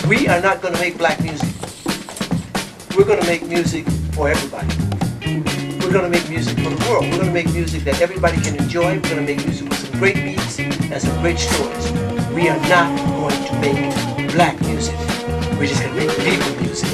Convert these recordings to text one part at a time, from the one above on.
We are not going to make black music. We're going to make music for everybody. We're going to make music for the world. We're going to make music that everybody can enjoy. We're going to make music with some great beats and some great stories. We are not going to make black music. We're just going to make people music.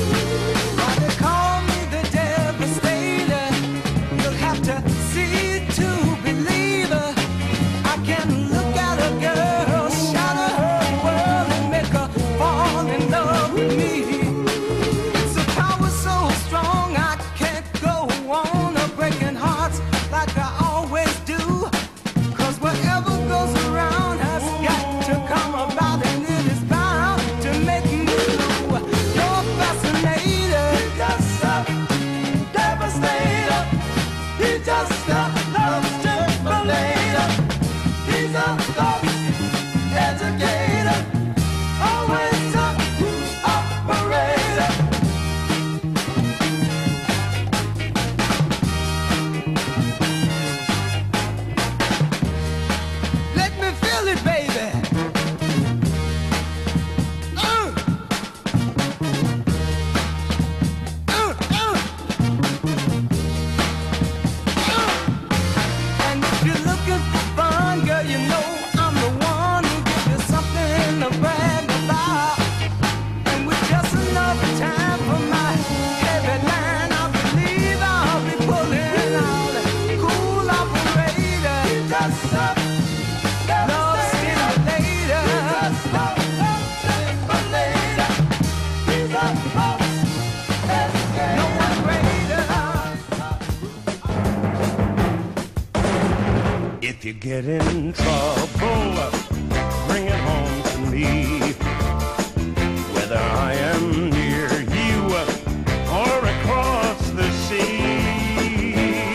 If you get in trouble, bring it home to me. Whether I am near you or across the sea,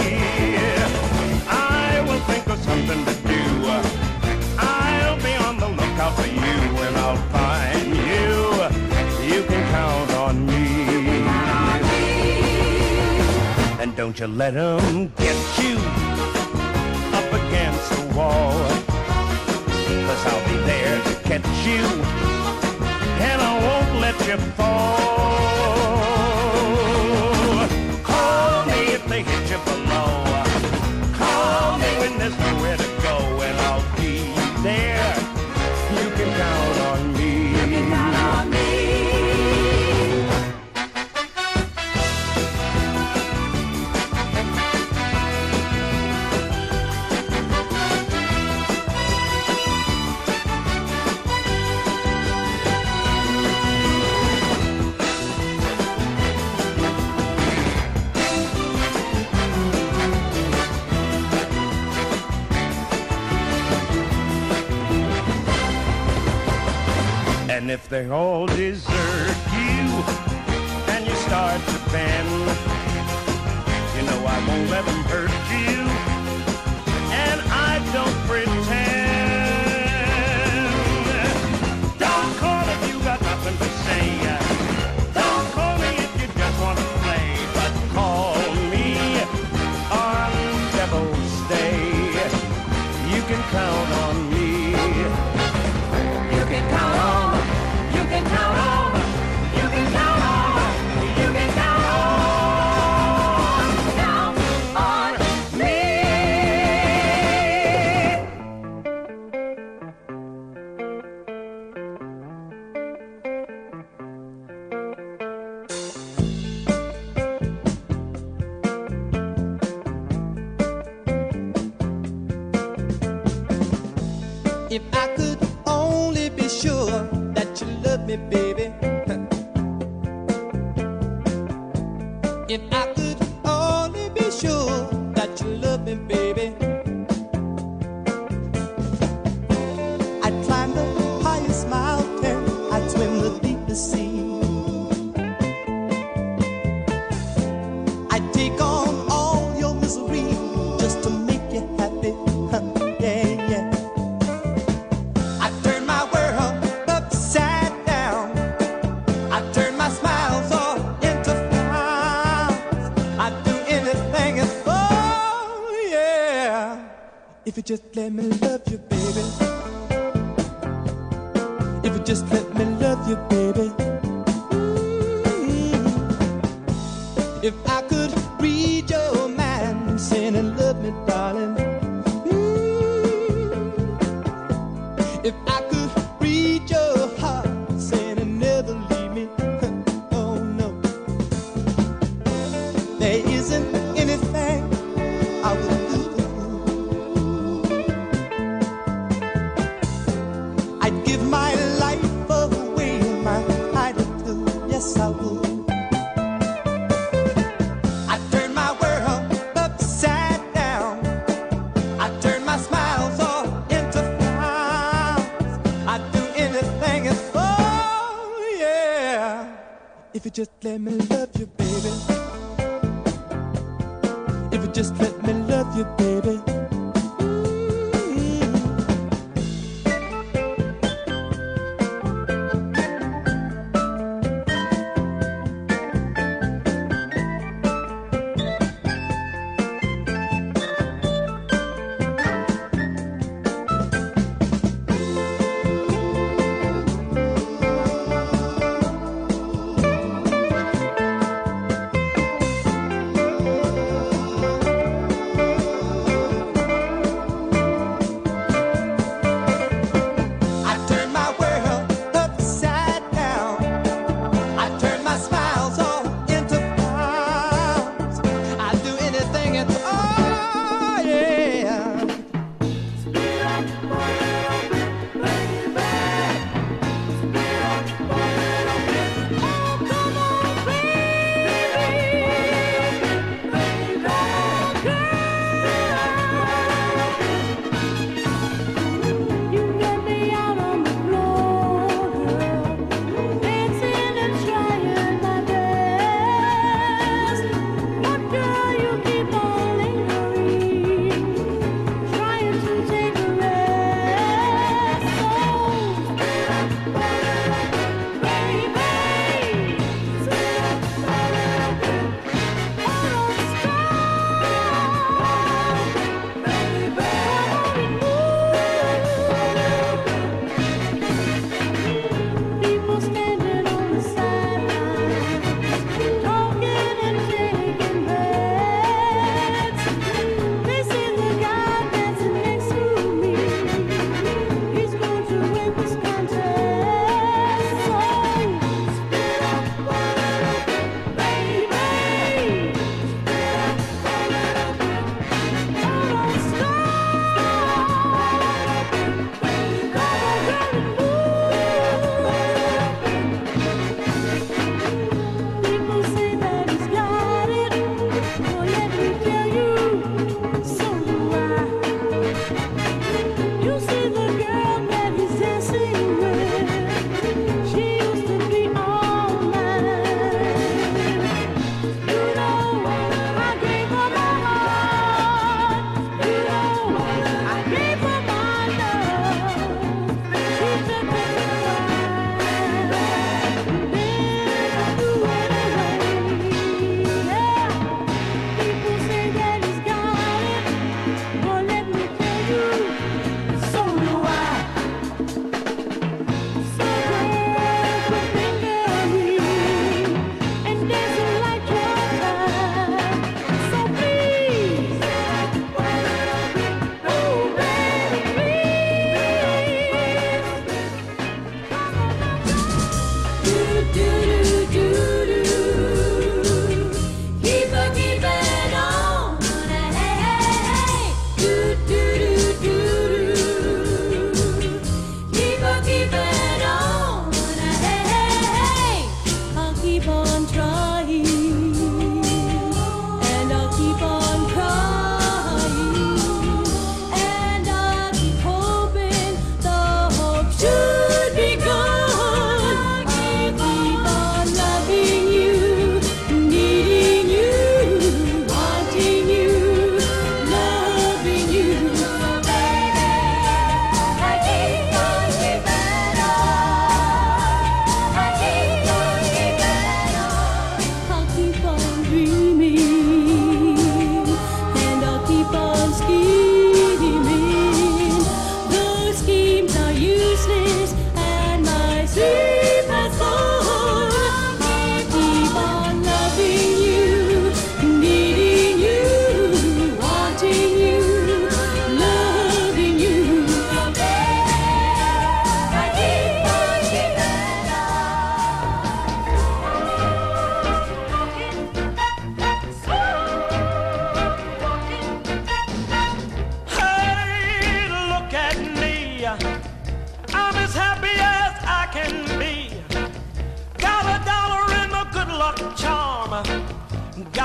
I will think of something to do. I'll be on the lookout for you and I'll find you. You can count on me. And don't you let 'em get you against the wall, 'cause I'll be there to catch you and I won't let you fall. Call me if they hit you below. Call me when there's nowhere to go and I'll be there. You can count on me. You can count on me. And if they all desert you and you start to bend, you know I won't let them hurt you, and I don't pretend. Don't call if you got nothing to say. Don't call me if you just want to play, but call me on Devil's Day. You can count on me. You can count on. You can count on, you can count on, you can count on me. If I could only be sure that you love me, baby. If I could only be sure that you love me, baby. I'd climb the highest mountain, I'd swim the deepest sea. I'd take on all your misery just to make you happy. Yeah, yeah. If you just let me love you, baby. If you just let me love you, baby. If I could read your mind, saying and love me, darling. If I could read your heart, saying and never leave me. Oh no, there isn't anything I would do. I'd give my life away, my title to, yes I would. I'd turn my world upside down. I'd turn my smiles all into frowns. I'd do anything and oh yeah, if you just let me love you, baby. If you just let me love you, baby.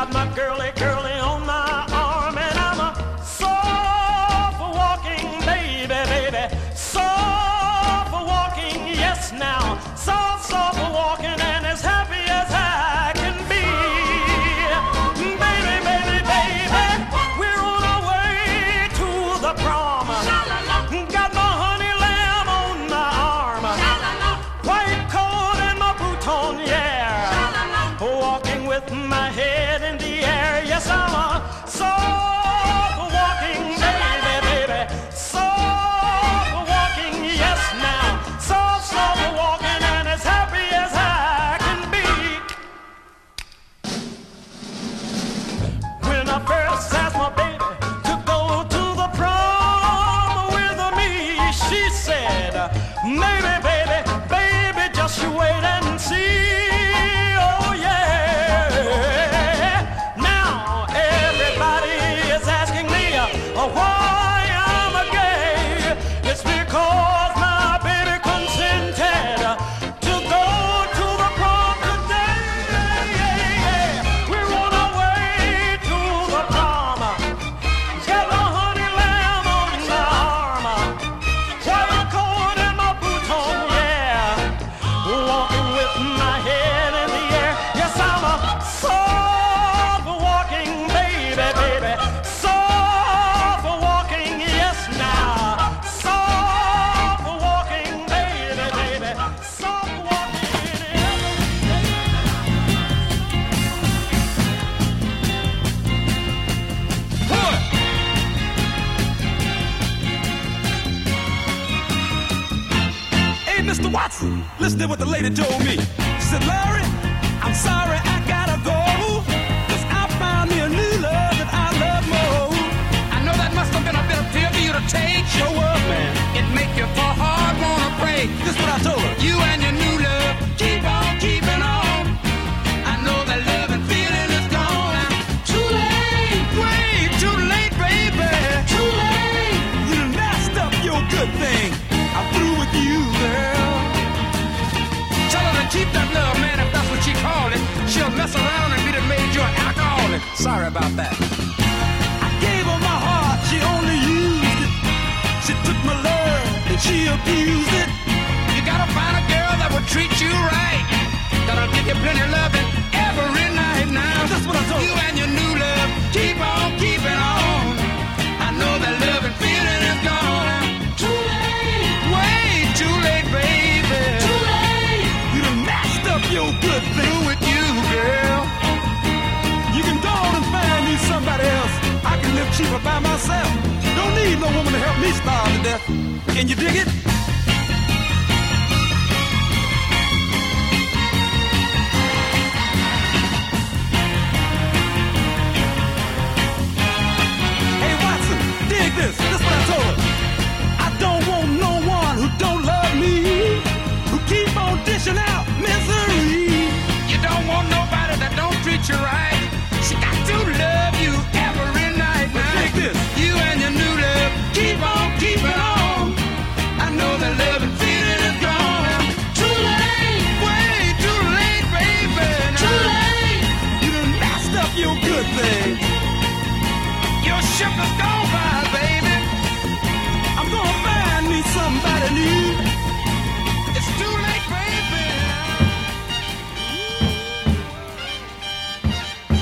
got my girly, girly on my arm, and I'm a soft walking baby, baby. Soft walking, yes now. Soft, soft walking, and as happy as I can be. Baby, baby, baby, we're on our way to the prom. Got my honey lamb on my arm. White coat and my boots on, yeah. Walking with my head in the air. Yes, I'm a soft walking baby, baby. Soft walking, yes now. Soft, soft walking, and as happy as I can be. When I first asked my baby to go to the prom with me, she said, maybe, baby, baby, just you wait and see. Oh, yeah. Now everybody is asking me why I'm a gay. It's because my baby consented to go to the prom today. We're on our way to the prom. Got my honey lamb on my arm. White coat and my boots on, yeah. Walking with my head in the air. Yes, I'm a soft walking baby, baby. Soft walking, yes now. Soft walking baby, baby. Soft walking. Hey, Mr. Watson, listen to what the lady told me. She said, Larry, I'm sorry I gotta go, 'cause I found me a new love that I love more. I know that must have been a bit of pill for you to take. Show up, man. It make you for hard wanna pray. This is what I told her. You and your new love keep on keeping on. I know that love and feeling is gone. Too late, way too late, baby. Too late. You done messed up your good thing. I'm through with you, girl. Tell her to keep that love, man, if that's what she called it. She'll mess around and be done made you an alcoholic. Sorry about that. I gave her my heart, she only used it. She took my love and she abused it. You gotta find a girl that will treat you right. That'll give you plenty of loving every night now. That's what I told you her. and your new love keep on keeping on. I know that love and feeling is gone. Too late, way too late, baby. Too late. You done messed up your good thing. Through with you, girl. You can go on and find me somebody else. I can live cheaper by myself. Don't need no woman to help me starve to death. Can you dig it? Hey Watson, dig this. This is what I told her. I don't want no one who don't love me, who keep on dishing out misery. You don't want nobody that don't treat you right. She got to love you every night now. Dig this. You and your new love keep on keeping on. I know that love and feeling is gone. Too late, way too late, baby. Too late. You done messed up your good thing. Your ship is gone by, baby. I'm gonna find me somebody new. It's too late, baby.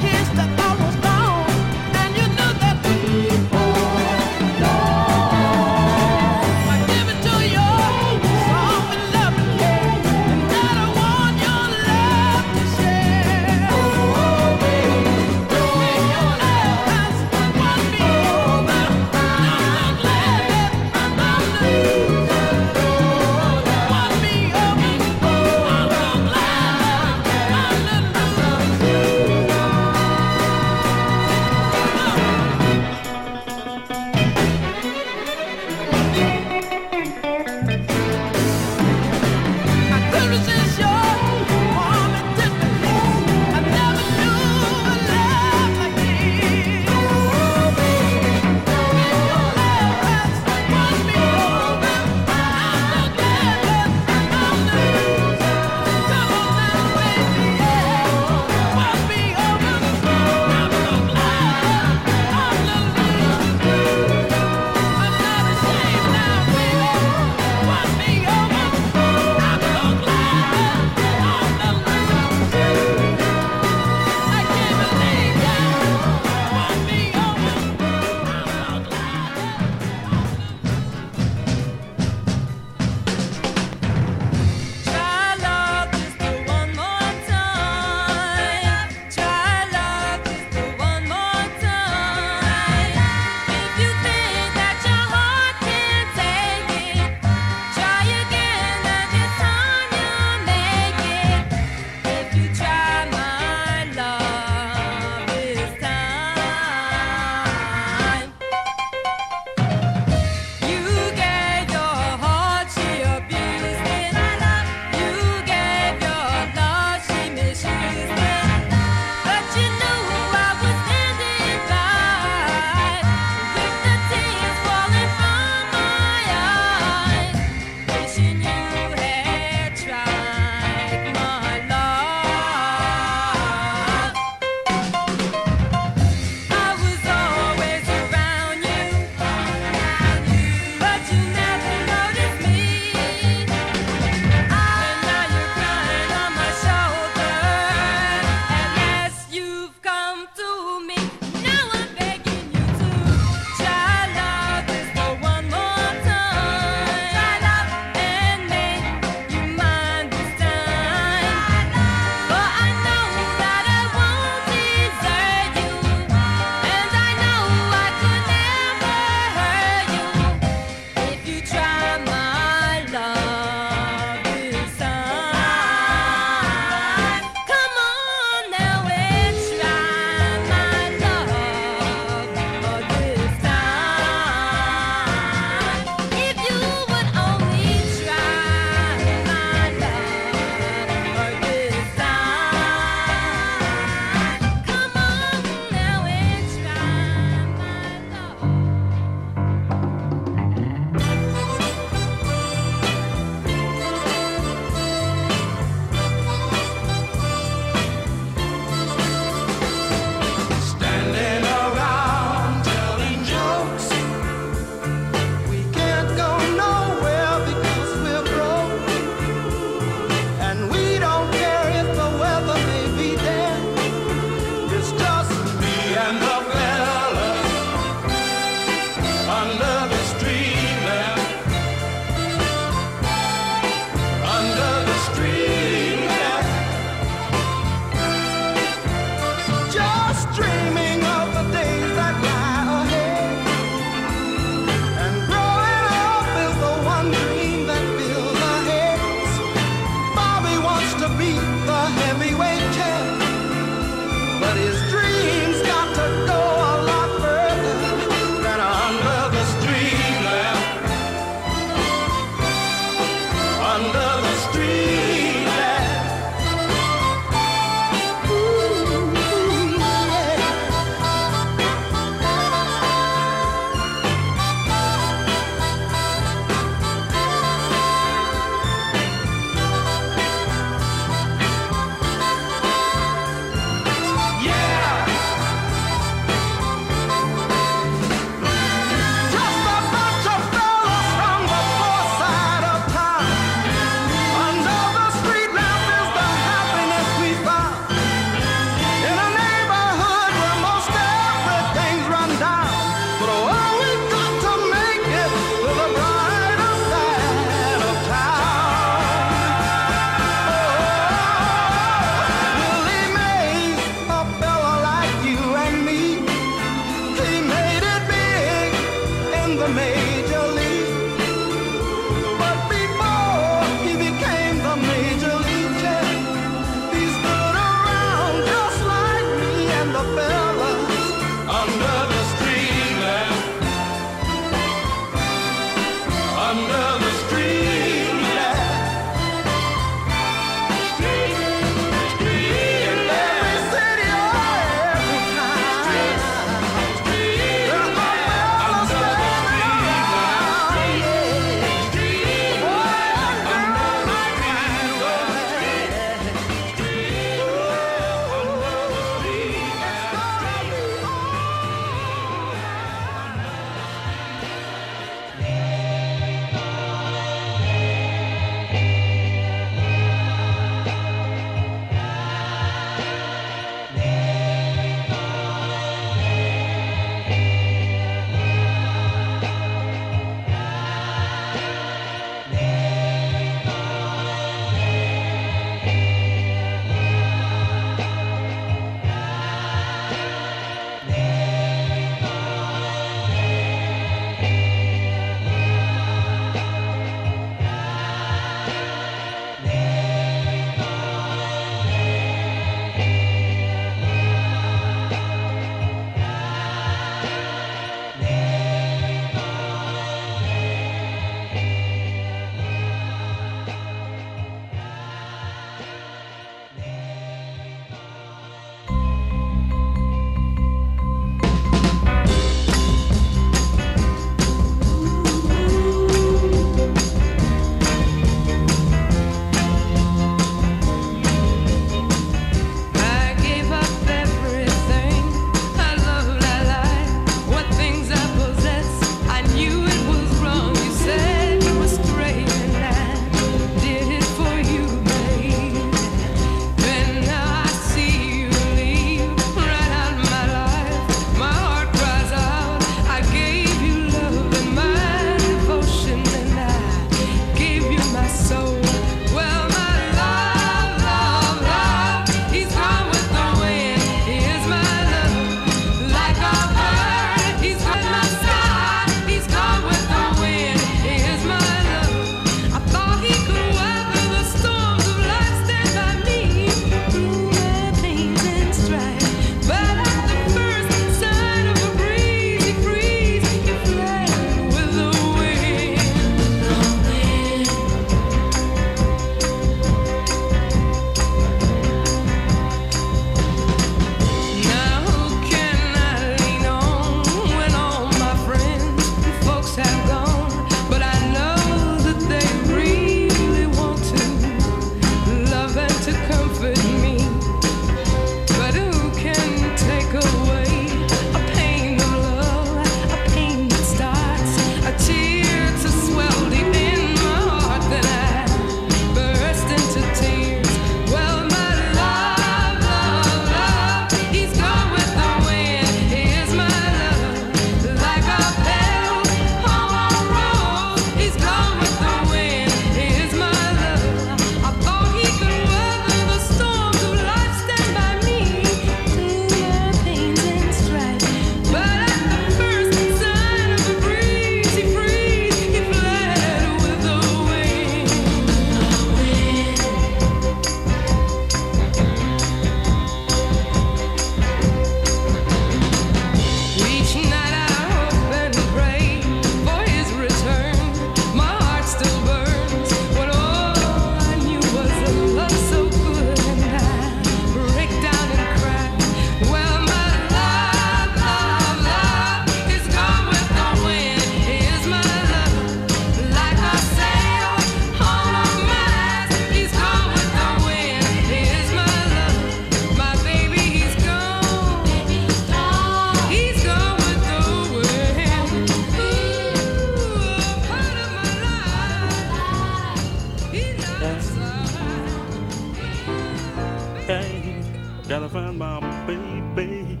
baby.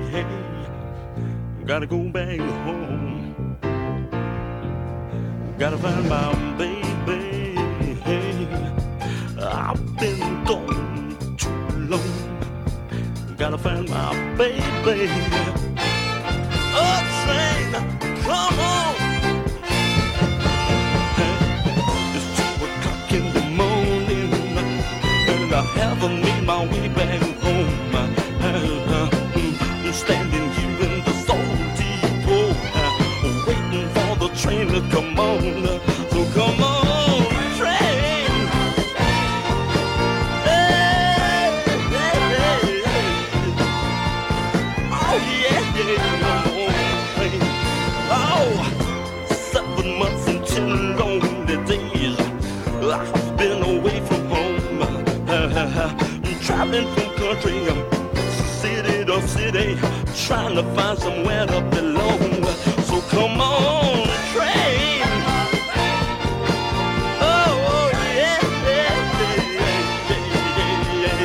Gotta go back home. Gotta find my baby. I've been gone too long. Gotta find my baby. Oh, train, come on. It's 2:00 in the morning, and I haven't made my way back home. I'm standing here in the Soul Depot, waiting for the train to come on. So come on, train. Hey, hey, hey, hey. Oh yeah, yeah, come on, train. Oh, 7 months and 10 lonely days. I've been away from home, traveling from country, city to city, trying to find somewhere to belong. So come on, train. Oh yeah, yeah, yeah, yeah,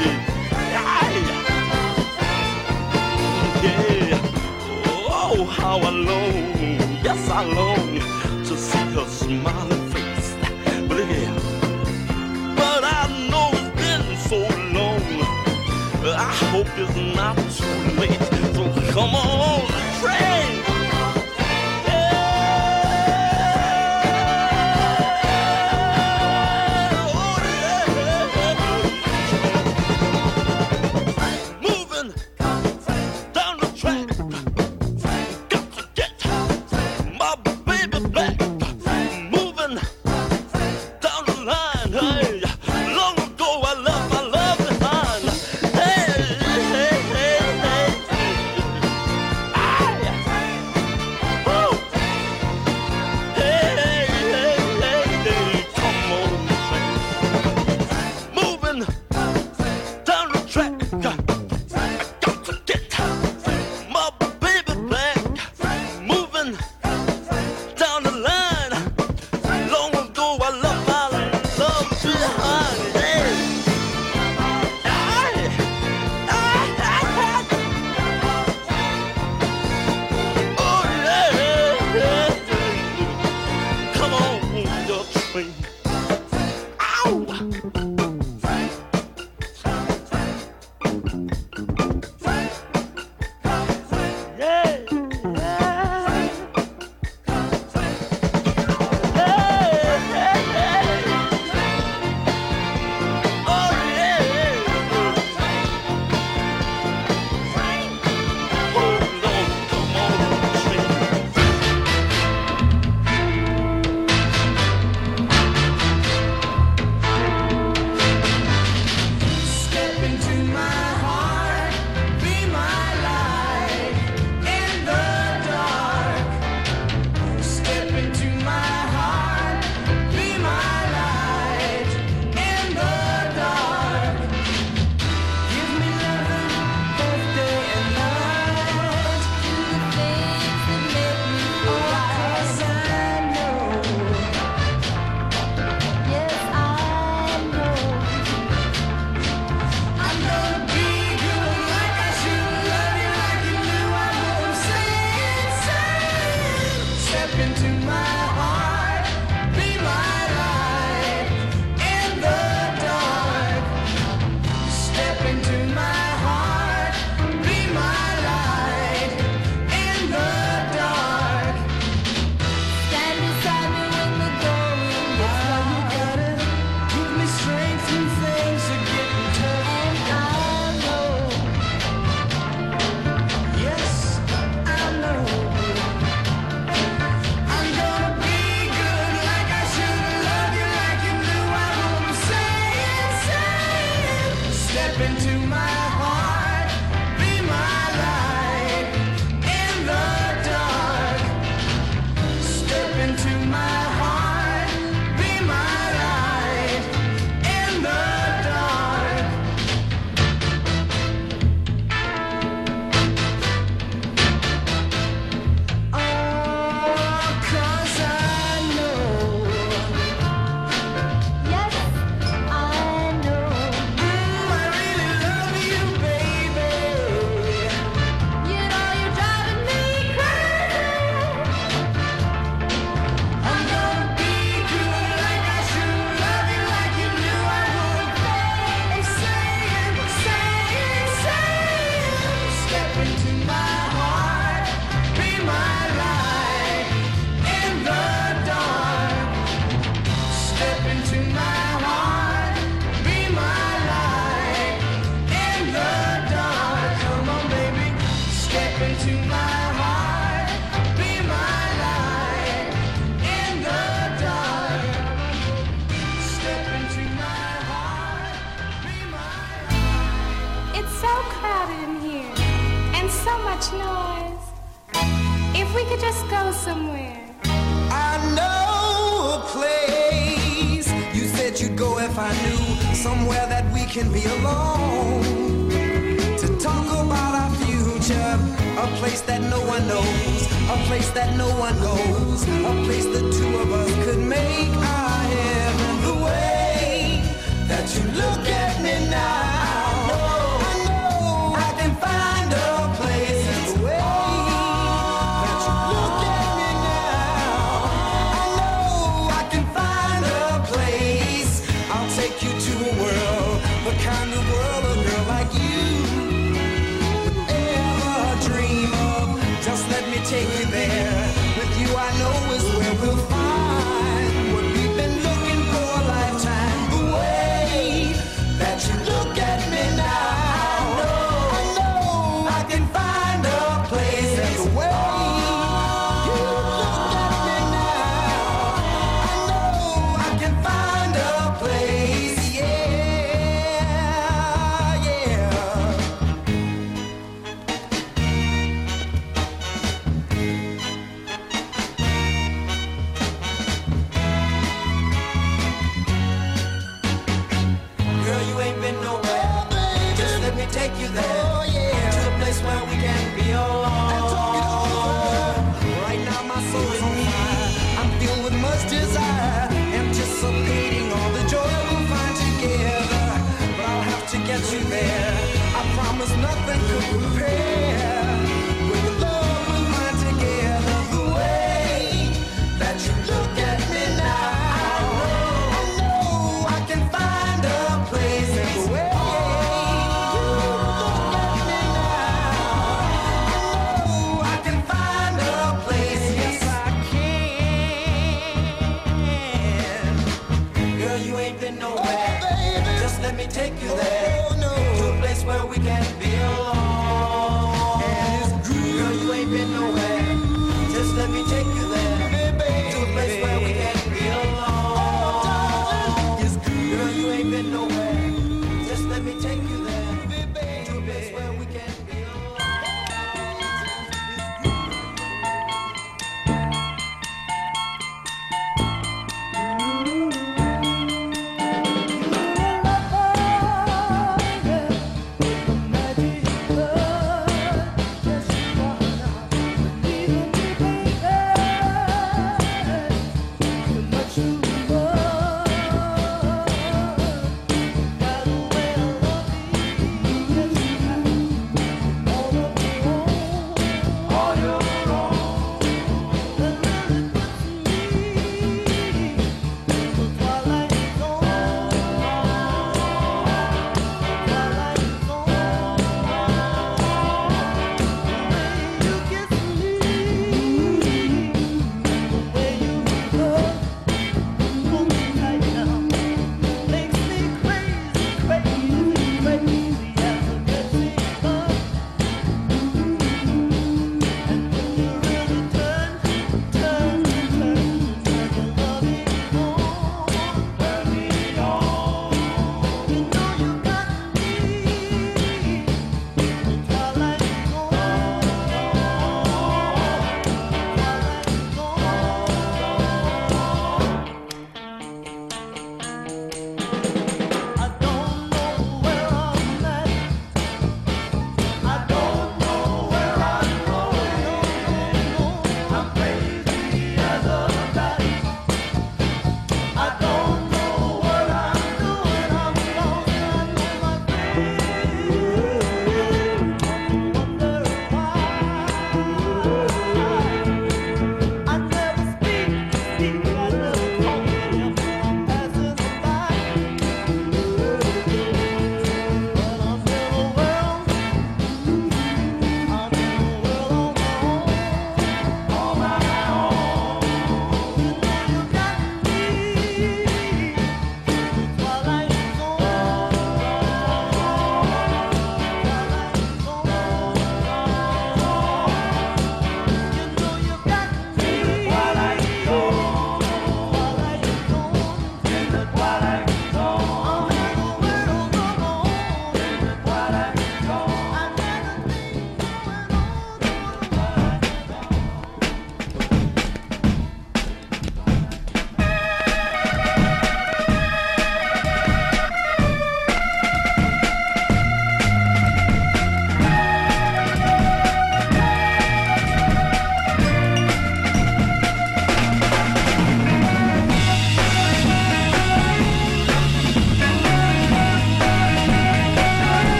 yeah, yeah. Oh, how I long, yes I long to see her smiling face. But yeah, but I know it's been so long. I hope it's not too late. So come on, train. Moving down the track, got to get my baby back. Moving down the line, hey. Long ago I left my love behind. Hey, hey, hey, hey. Aye. Woo. Hey, hey, hey, hey, hey. Come on, train. Moving down the track, I got to get my baby back. Moving down the line. Long ago I left my love behind. Hey. Aye. Aye, aye, aye. Oh yeah, yeah, yeah. Come on, your train. Ow. Yeah, yeah. Step into my heart, be my light in the dark. Step into my heart, be my light in the dark. Give me loving both day and night. Do things that make me alright. 'Cause I know, yes I know. I'm gonna be good like I should, love you like you knew. I know I'm saying. Step into my heart, be my light in the dark. Step into my heart, be my light in the dark. Stand beside me when the going gets hard. You gotta give me strength when things are getting tough. And I know, yes, I know. I so much noise. If we could just go somewhere. I know a place. You said you'd go if I knew somewhere that we can be alone to talk about our future. A place that no one knows, a place that no one goes, a place the two of us could make our heaven. The way that you look at me now, I know I can find a place. The way that you look at me now, I know I can find a place. I'll take you to a world, the kind of world a girl like you would ever dream of. Just let me take you there. With you I know is where we'll find what we've been looking for a lifetime. The way that you look at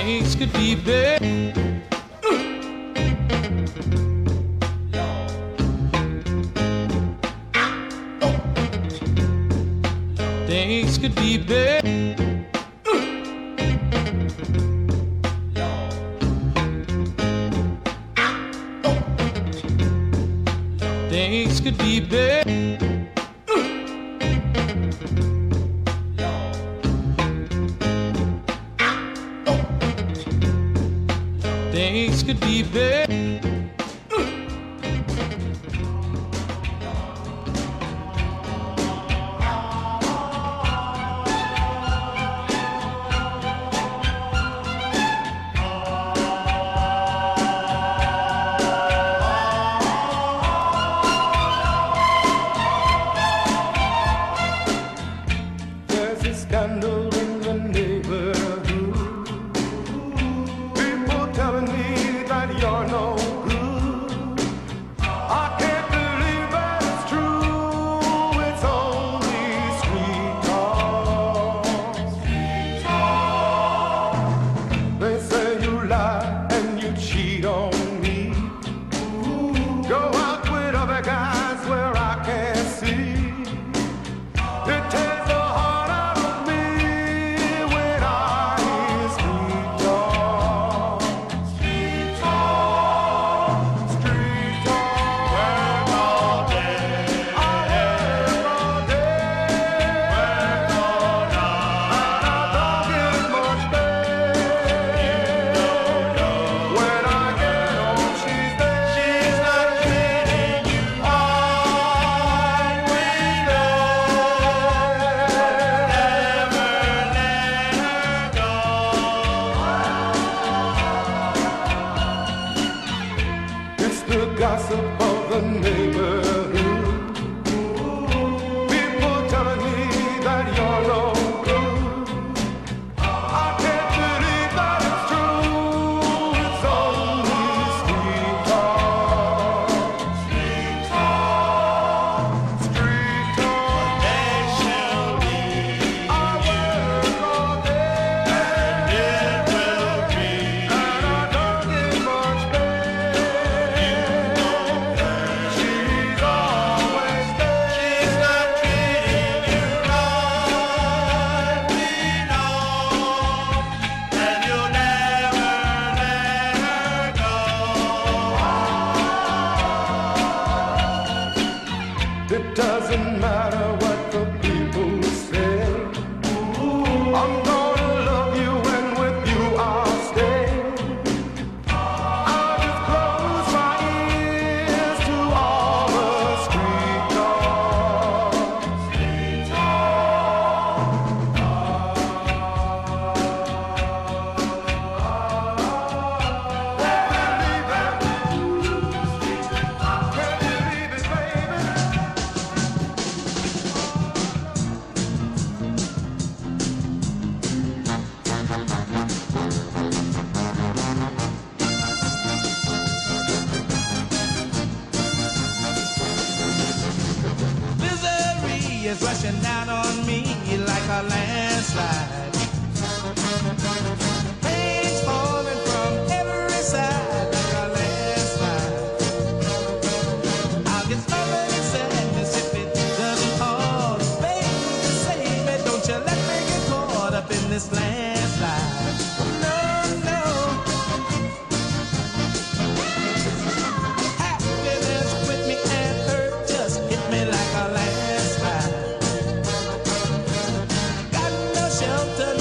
Things could be better. Things could be better. Things could be better. Things could be better. There's a scandal in the neighborhood. People telling me that you're no good. I can't believe that it's true. It's only sweet talk. They say you lie and you cheat on me. Go out with other guys where I can't see. It takes the heart out of me when I hear street talk. Street talk, street talk. Work all day. I work all day. Work all night. And I don't get much pay. When I get home, she's there. She's not treating you right. We know. It's the gossip of the neighborhood. People telling me that you're no good. I can't believe that it's true. It's only street talk. Street talk. Street talk. They shall be. I work all day. And it will be. And I don't get much pay. She's always there. She's not treating you right. We know. And you'll never let her go. It doesn't matter what the people say. I'm gonna love you and with you I'll stay. I'll just close my ears to all the street talk. Street talk. Can't believe it. Can't believe it, baby. Misery is rushing down on me like a landslide. Rain's falling from every side like a landslide. I'll get smothered in sadness if it doesn't pause. Baby, save me, don't you let me get caught up in this landslide. No, no. Happiness with me and hurt just hit me like a landslide. Got no shelter,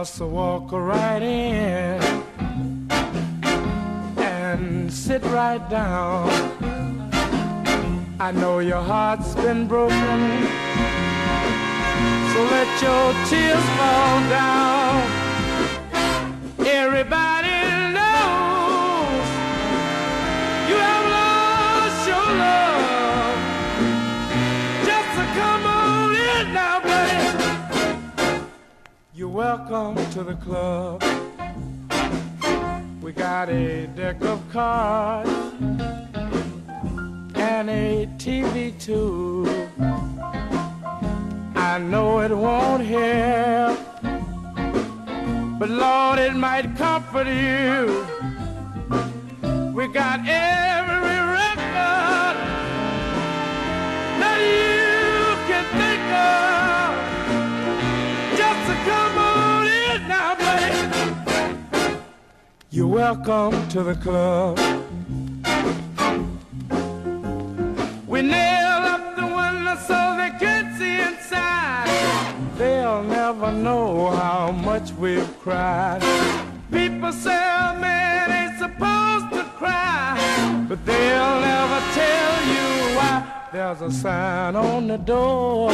Just walk right in and sit right down. I know your heart's been broken, so let your tears fall down. Everybody knows you have lost your love. Just come on in now, buddy. You're welcome to the club. We got a deck of cards and a TV too. I know it won't help, but Lord, it might comfort you. We got every record that you can think of. Just to come on in now, buddy. You're welcome to the club. We nail up the window so they can't see inside. They'll never know how much we've cried. People say a man ain't supposed to cry, but they'll never tell you why. There's a sign on the door,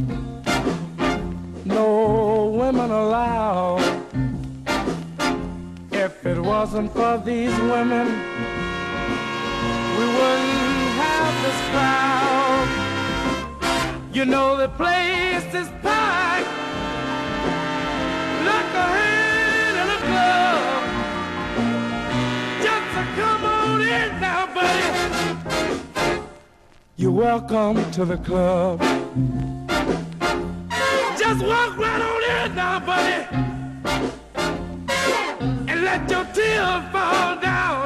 no women allowed. If it wasn't for these women, we wouldn't have this crowd. You know the place is packed like a hand in a glove. Just to come on in now, buddy. You're welcome to the club. Just walk right on in now, buddy, and let your tears fall down.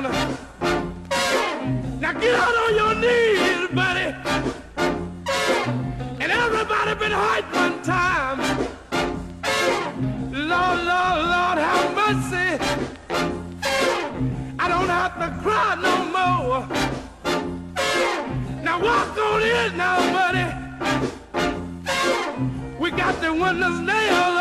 Now get out on your knees, buddy. And everybody been hurt one time. Lord, Lord, Lord, have mercy. I don't have to cry no more. Now walk on in now, buddy. We got the windows nailed